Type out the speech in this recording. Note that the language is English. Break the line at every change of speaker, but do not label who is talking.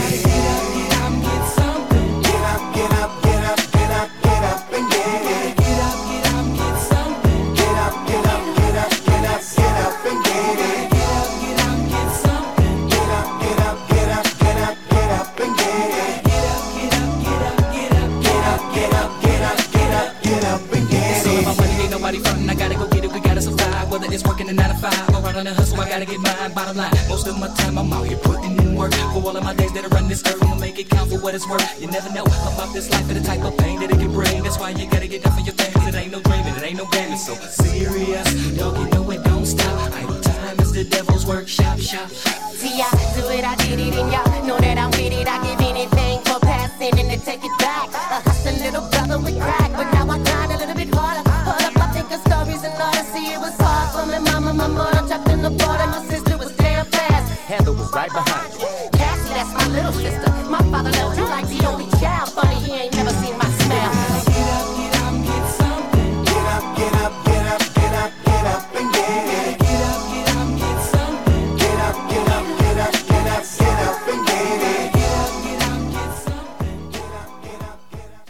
You never know about this life and the type of pain that it can bring. That's why you gotta get down for your things. It ain't no dreaming, it ain't no game. It's so serious. Dog, you know it don't stop. Idle time is the devil's workshop.
See, I do it, I did it, and y'all know that I'm with it. I give anything for passing and to take it back. A hustling little brother with crack, but now I grind a little bit harder. Hold up, I think of stories and all to see it was hard for me. Mama, my mother trapped in the border. My sister was damn fast. Heather was right behind me. Cassie, that's my little sister. My father loved you like the only child. Funny, he ain't never seen my